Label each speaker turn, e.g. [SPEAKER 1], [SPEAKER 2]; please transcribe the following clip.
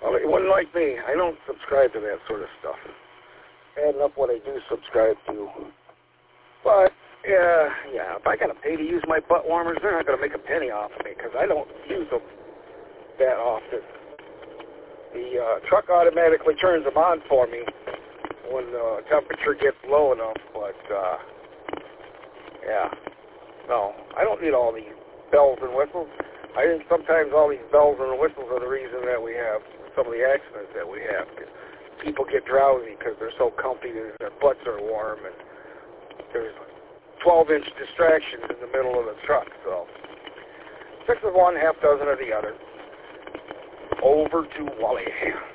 [SPEAKER 1] Well, it wasn't like me. I don't subscribe to that sort of stuff. Bad enough what I do subscribe to. But, yeah, if I got to pay to use my butt warmers, they're not going to make a penny off of me because I don't use them that often. The truck automatically turns them on for me when the temperature gets low enough, but, yeah. No, I don't need all these bells and whistles. I think sometimes all these bells and whistles are the reason that we have some of the accidents that we have. People get drowsy because they're so comfy that their butts are warm, and there's 12-inch distractions in the middle of the truck. So 6 of one, half dozen of the other. Over to Wally.